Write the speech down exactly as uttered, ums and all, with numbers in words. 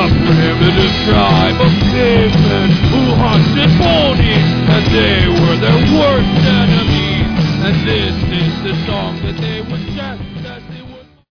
primitive tribe of cavemen who hunted ponies, and they were their worst enemies. And this is the song that they would